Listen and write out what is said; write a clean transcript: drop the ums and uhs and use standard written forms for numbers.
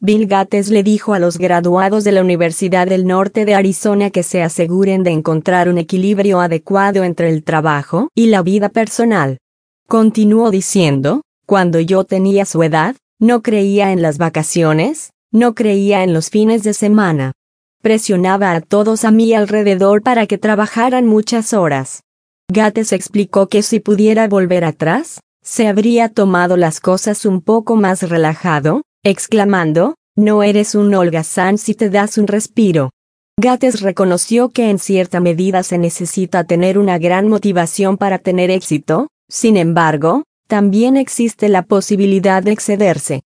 Bill Gates le dijo a los graduados de la Universidad del Norte de Arizona que se aseguren de encontrar un equilibrio adecuado entre el trabajo y la vida personal. Continuó diciendo, cuando yo tenía su edad, no creía en las vacaciones, no creía en los fines de semana. Presionaba a todos a mi alrededor para que trabajaran muchas horas. Gates explicó que si pudiera volver atrás, se habría tomado las cosas un poco más relajado, exclamando, no eres un holgazán si te das un respiro. Gates reconoció que en cierta medida se necesita tener una gran motivación para tener éxito, sin embargo, también existe la posibilidad de excederse.